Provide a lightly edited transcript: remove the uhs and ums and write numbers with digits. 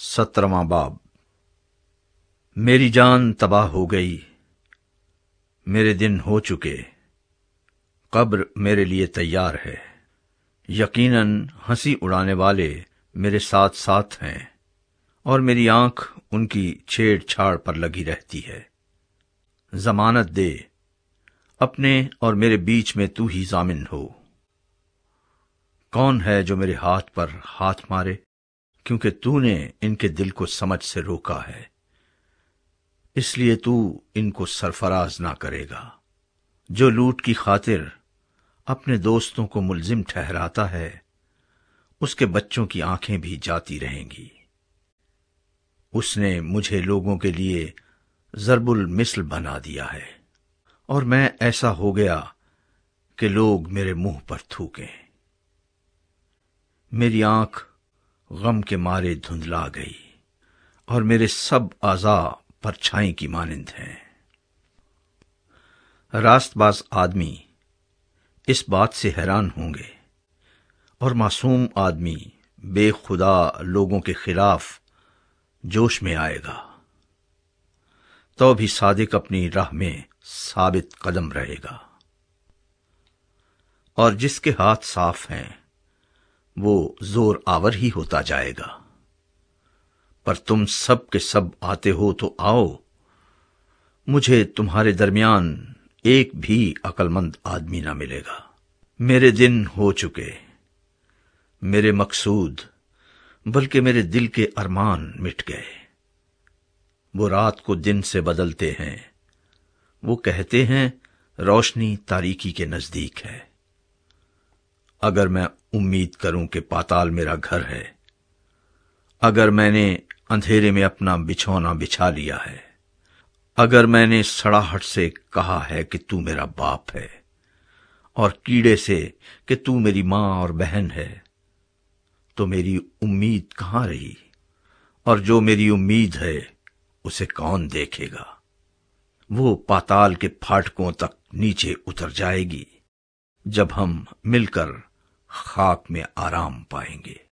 17واں باب۔ میری جان تباہ ہو گئی، میرے دن ہو چکے، قبر میرے لیے تیار ہے۔ یقیناً ہنسی اڑانے والے میرے ساتھ ساتھ ہیں، اور میری آنکھ ان کی چھیڑ چھاڑ پر لگی رہتی ہے۔ ضمانت دے، اپنے اور میرے بیچ میں تو ہی ضامن ہو۔ کون ہے جو میرے ہاتھ پر ہاتھ مارے، کیونکہ تو نے ان کے دل کو سمجھ سے روکا ہے، اس لیے تو ان کو سرفراز نہ کرے گا۔ جو لوٹ کی خاطر اپنے دوستوں کو ملزم ٹھہراتا ہے، اس کے بچوں کی آنکھیں بھی جاتی رہیں گی۔ اس نے مجھے لوگوں کے لیے ضرب المثل بنا دیا ہے، اور میں ایسا ہو گیا کہ لوگ میرے منہ پر تھوکیں۔ میری آنکھ غم کے مارے دھندلا گئی، اور میرے سب اعضاء پرچھائیں کی مانند ہیں۔ راست باز آدمی اس بات سے حیران ہوں گے، اور معصوم آدمی بے خدا لوگوں کے خلاف جوش میں آئے گا، تو بھی صادق اپنی راہ میں ثابت قدم رہے گا، اور جس کے ہاتھ صاف ہیں وہ زور آور ہی ہوتا جائے گا۔ پر تم سب کے سب آتے ہو تو آؤ، مجھے تمہارے درمیان ایک بھی عقل مند آدمی نہ ملے گا۔ میرے دن ہو چکے، میرے مقصود بلکہ میرے دل کے ارمان مٹ گئے۔ وہ رات کو دن سے بدلتے ہیں، وہ کہتے ہیں روشنی تاریکی کے نزدیک ہے۔ اگر میں امید کروں کہ پاتال میرا گھر ہے، اگر میں نے اندھیرے میں اپنا بچھونا بچھا لیا ہے، اگر میں نے سڑاہٹ سے کہا ہے کہ تو میرا باپ ہے، اور کیڑے سے کہ تو میری ماں اور بہن ہے، تو میری امید کہاں رہی؟ اور جو میری امید ہے اسے کون دیکھے گا؟ وہ پاتال کے پھاٹکوں تک نیچے اتر جائے گی، جب ہم مل کر خاک میں آرام پائیں گے۔